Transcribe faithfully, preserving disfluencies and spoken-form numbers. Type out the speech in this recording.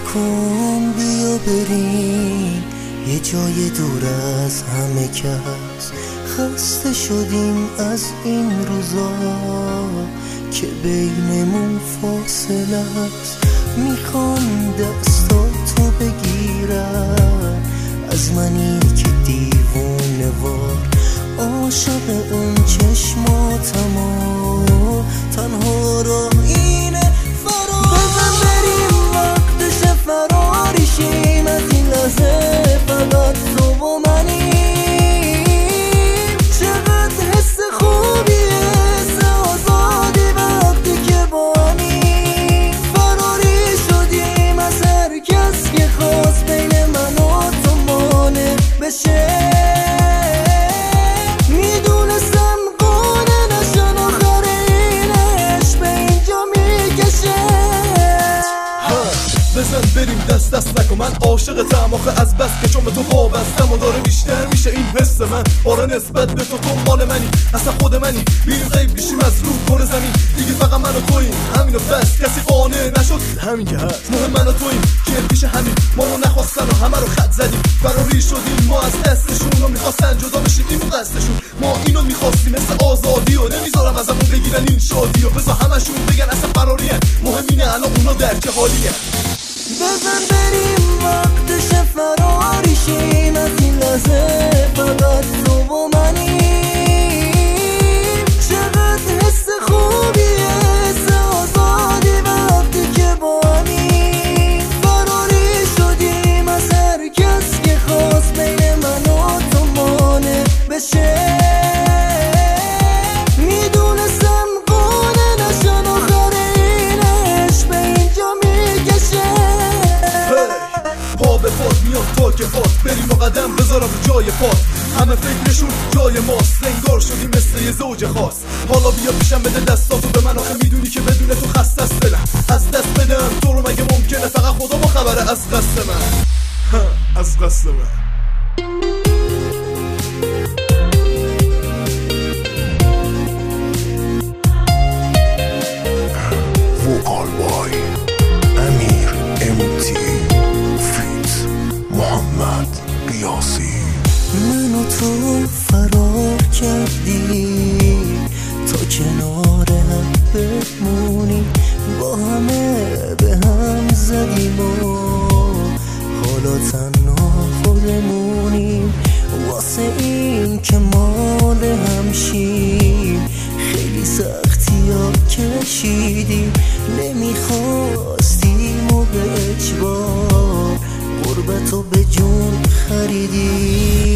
کن بیا بریم یه جای دور از همه کس. خسته شدیم از این روزا که بینمون فاصله است. میخوام دستاتو بگیرم از منی که دیوونه وار عاشق اون چشماتم و تنها راه اینه فرار. بزن بریم وقتش فراریشیم از این لحظه فقط تو و منی. چقدر حس خوبیه حس آزادی وقتی که با همی. فراری شدیم از هر کس که خواست بین من و تو مانع بشه. بزن بریم دست دست نکن من عاشقتم آخه از بس که چون به تو وابستم و داره بیشتر میشه این حس من. آره نسبت به تو تو مال منی اصلا خود منی. بیریم غیب بشیم از رو کره زمین دیگه فقط من و توییم همینو بس کسی قانع نشد همین که هست مهم من و توییم که پیش همین ما رو نخواستن و همه رو خط زدیم. فراری شدیم ما از دستشون و میخواستن جدا بشیم این قصدشون. ما اینو میخواستیم مثل آزادی و نمیذارم ازمون بگیرن این شادی و بذار همشون بگن اصلا فرارین. مهم اینه الان اونا در چه حالیه. بزن بریم وقتش فراریشیم از این لحظه فقط تو و منی. چقدر حس خوبیه حس آزادی وقتی که با همی. فراری شدیم از هر کس که خواست بین من و تو مانع بشه. میدونستم قانع نشن آخر این عشق به اینجا میکشه. پا به پات میاد تا که پات بریم و قدم بذارم جای پات. همه فکرشون جای ماست انگار شدیم مثل یه زوج خاص. حالا بیا پیشم بده دستاتو به من آخه میدونی که بدون تو خسته است دلم. از دست بدم تو رو مگه ممکنه فقط خدا با خبره از قصد من. از قصد من وکال بای امیر امتی فیت محمد قیاسی. من و تو فرار کردی تا کنار هم بمونی. با همه به هم زدیم و حالا تنها خودمونیم. واسه این که مال هم شیم خیلی سختی ها کشیدیم. نمیخواستیم و به اجبار غربتو به جون خریدیم.